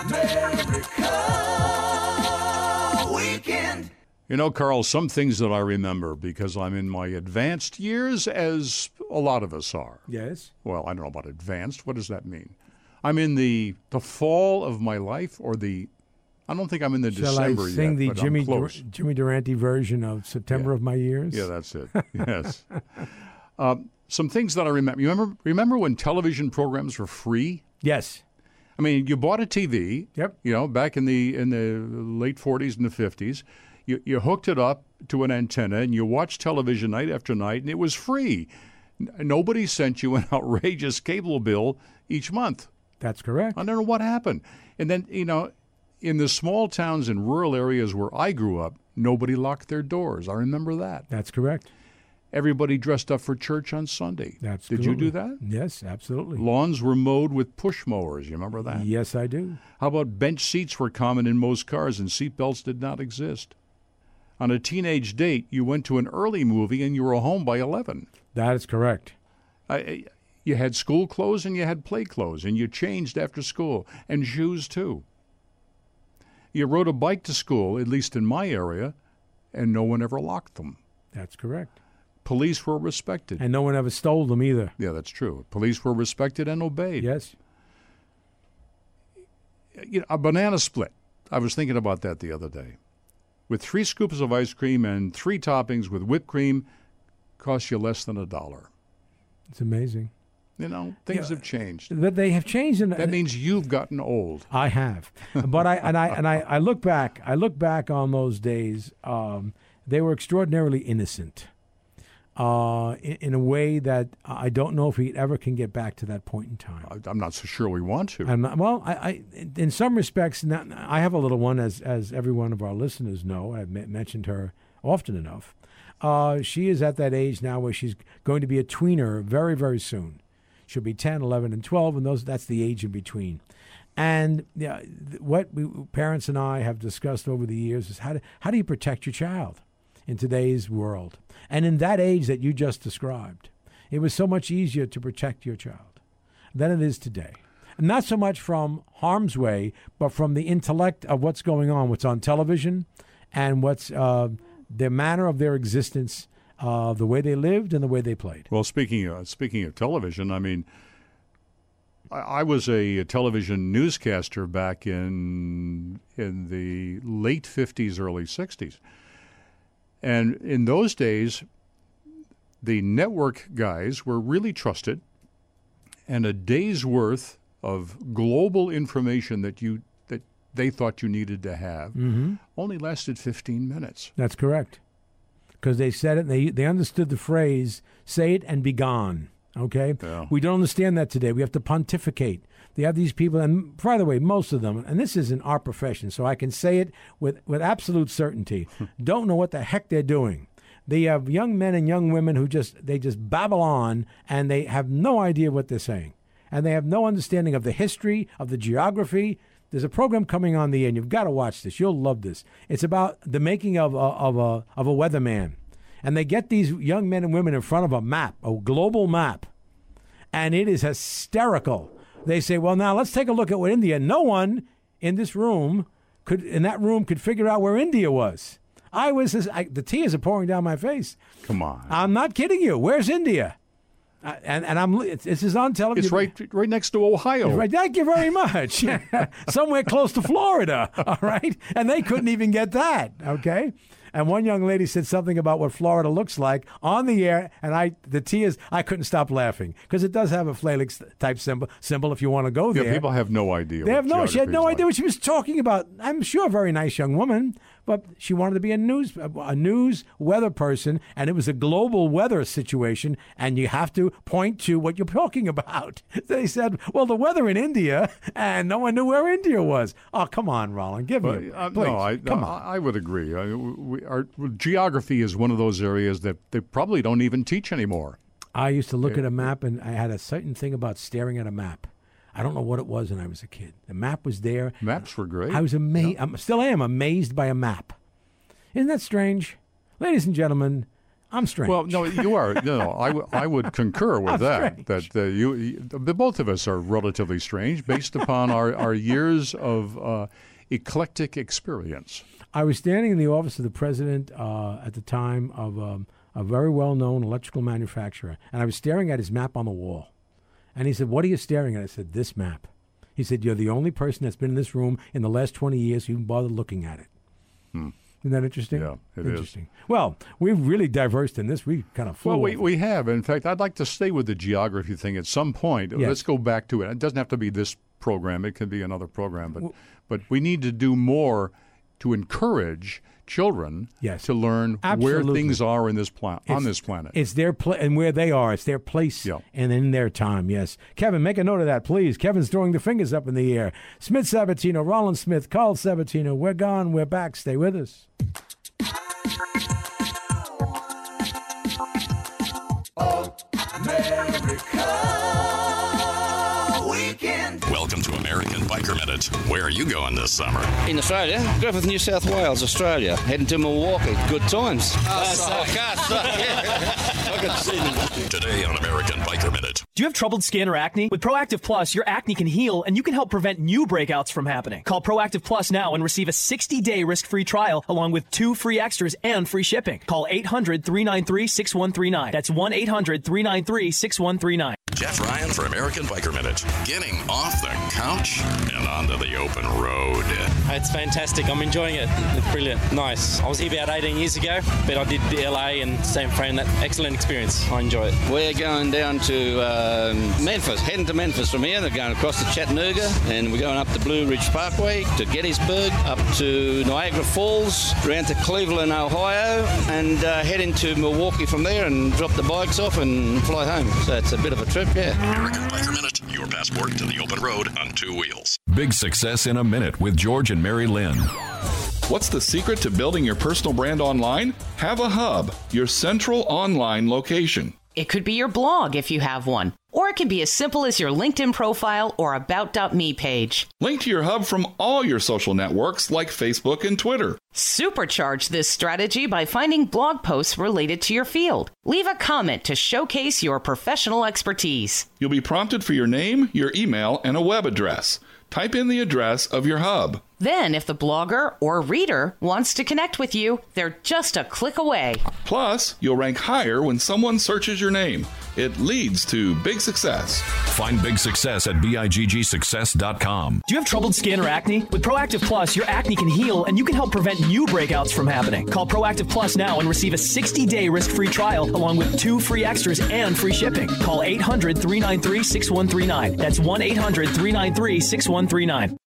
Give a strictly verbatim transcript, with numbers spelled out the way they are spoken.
America Weekend. You know, Carl, some things that I remember because I'm in my advanced years, as a lot of us are. Yes. Well, I don't know about advanced. What does that mean? I'm in the the fall of my life, or the, I don't think I'm in the Shall December I sing yet, the but Jimmy I'm close. Dur- Jimmy Durante version of September Yeah. of My Years? Yeah, that's it. Yes. uh, some things that I remember. You remember, remember when television programs were free? Yes. I mean, you bought a T V. Yep. You know, back in the in the late forties and the fifties. You, you hooked it up to an antenna and you watched television night after night, and it was free. N- Nobody sent you an outrageous cable bill each month. That's correct. I don't know what happened. And then, you know, in the small towns and rural areas where I grew up, nobody locked their doors. I remember that. That's correct. Everybody dressed up for church on Sunday. That's Did you do that? Yes, absolutely. Lawns were mowed with push mowers. You remember that? Yes, I do. How about bench seats were common in most cars and seat belts did not exist? On a teenage date, you went to an early movie and you were home by eleven. That is correct. I, you had school clothes and you had play clothes, and you changed after school, and shoes too. You rode a bike to school, at least in my area, and no one ever locked them. That's correct. Police were respected. And no one ever stole them either. Yeah, that's true. Police were respected and obeyed. Yes. You know, a banana split. I was thinking about that the other day. With three scoops of ice cream and three toppings with whipped cream, costs you less than a dollar. It's amazing. You know, things Yeah. have changed. But they have changed. In, That means you've gotten old. I have, but I and I and I, I look back. I look back on those days. Um, they were extraordinarily innocent, uh, in, in a way that I don't know if we ever can get back to that point in time. I- I'm not so sure we want to. I'm not, well, I, I, in some respects, not, I have a little one, as as every one of our listeners know. I've me- mentioned her often enough. Uh, she is at that age now where she's going to be a tweener very, very soon. She'll be ten, eleven, and twelve, and those that's the age in between. And yeah, th- what we, parents and I have discussed over the years is how do, how do you protect your child in today's world? And in that age that you just described, it was so much easier to protect your child than it is today. Not so much from harm's way, but from the intellect of what's going on, what's on television, and what's uh, the manner of their existence, uh, the way they lived and the way they played. Well, speaking of, speaking of television, I mean, I, I was a, a television newscaster back in in the late fifties, early sixties. And in those days, the network guys were really trusted, and a day's worth of global information that you that they thought you needed to have Mm-hmm. only lasted fifteen minutes. That's correct. Because they said it, and they, they understood the phrase, say it and be gone. Okay? Yeah. We don't understand that today. We have to pontificate. They have these people, and by the way, most of them, and this isn't our profession, so I can say it with, with absolute certainty, don't know what the heck they're doing. They have young men and young women who just, they just babble on, and they have no idea what they're saying. And they have no understanding of the history, of the geography. There's a program coming on the air, and you've got to watch this. You'll love this. It's about the making of a, of a, of a weatherman. And they get these young men and women in front of a map, a global map, and it is hysterical. They say, well, now let's take a look at what India, no one in this room could, in that room could figure out where India was. I was, I, the tears are pouring down my face. Come on. I'm not kidding you. Where's India? Uh, and and I'm it's, this is on television. It's right right next to Ohio. It's right. Thank you very much. Somewhere close to Florida. All right, and they couldn't even get that. Okay. And one young lady said something about what Florida looks like on the air, and I, the tears, I couldn't stop laughing because it does have a Phalanx type symbol. Symbol if you want to go Yeah, there. people have no idea. They what have no. She had geography no is idea like. what she was talking about. I'm sure a very nice young woman, but she wanted to be a news a news weather person, and it was a global weather situation, and you have to point to what you're talking about. They said, "Well, the weather in India," and no one knew where India was. Oh, come on, Roland, give But, me, uh, please, no, I, come I, on. I would agree. I, we, our geography is one of those areas that they probably don't even teach anymore. I used to look at a map, and I had a certain thing about staring at a map. I don't know what it was when I was a kid. The map was there. Maps were great. I was amazed. I still am amazed by a map. Isn't that strange? Ladies and gentlemen, I'm strange. Well, no, you are. No, no, I, w- I would concur with I'm that. strange. That uh, you, you, the both of us are relatively strange based upon our, our years of uh, eclectic experience. I was standing in the office of the president uh, at the time of um, a very well-known electrical manufacturer, and I was staring at his map on the wall. And he said, "What are you staring at?" I said, "This map." He said, "You're the only person that's been in this room in the last twenty years who even bothered looking at it." Hmm. Isn't that interesting? Yeah, it interesting. Is. Well, we've really diversed in this. We kind of flew Well, we, over. we have. In fact, I'd like to stay with the geography thing at some point. Yes. Let's go back to it. It doesn't have to be this program. It could be another program. But, Well, but we need to do more to encourage children Yes. to learn Absolutely. where things are in this pla- on It's- this planet. It's their pla- and where they are. It's their place Yeah. and in their time. Yes, Kevin, make a note of that, please. Kevin's throwing the fingers up in the air. Smith Sabatino, Rollins Smith, Carl Sabatino. We're gone. We're back. Stay with us. Welcome to American Biker Minute. Where are you going this summer? In Australia, Griffith, New South Wales, Australia. Heading to Milwaukee. Good times. Oh, I can see them. Today on American Biker Minute. Do you have troubled skin or acne? With Proactive Plus, your acne can heal and you can help prevent new breakouts from happening. Call Proactive Plus now and receive a sixty-day risk-free trial along with two free extras and free shipping. Call eight hundred, three nine three, six one three nine. That's one eight hundred, three nine three, six one three nine. Jeff Ryan for American Biker Minute. Getting off the couch and onto the open road. It's fantastic. I'm enjoying it. It's brilliant. Nice. I was here about eighteen years ago, but I did the L A and San Fran. That excellent experience. I enjoy it. We're going down to um, Memphis, heading to Memphis from here. They're going across to Chattanooga, and we're going up the Blue Ridge Parkway to Gettysburg, up to Niagara Falls, around to Cleveland, Ohio, and uh, heading to Milwaukee from there and drop the bikes off and fly home. So it's a bit of a trip, yeah. American Biker Minute. Your passport to the open road on two wheels. Big Success in a Minute with George and Mary Lynn. What's the secret to building your personal brand online? Have a hub, your central online location. It could be your blog if you have one, or it can be as simple as your LinkedIn profile or about dot me page. Link to your hub from all your social networks like Facebook and Twitter. Supercharge this strategy by finding blog posts related to your field. Leave a comment to showcase your professional expertise. You'll be prompted for your name, your email, and a web address. Type in the address of your hub. Then, if the blogger or reader wants to connect with you, they're just a click away. Plus, you'll rank higher when someone searches your name. It leads to big success. Find big success at big success dot com. Do you have troubled skin or acne? With Proactive Plus, your acne can heal and you can help prevent new breakouts from happening. Call Proactive Plus now and receive a sixty-day risk-free trial along with two free extras and free shipping. Call eight hundred, three nine three, six one three nine. That's one eight hundred, three nine three, six one three nine.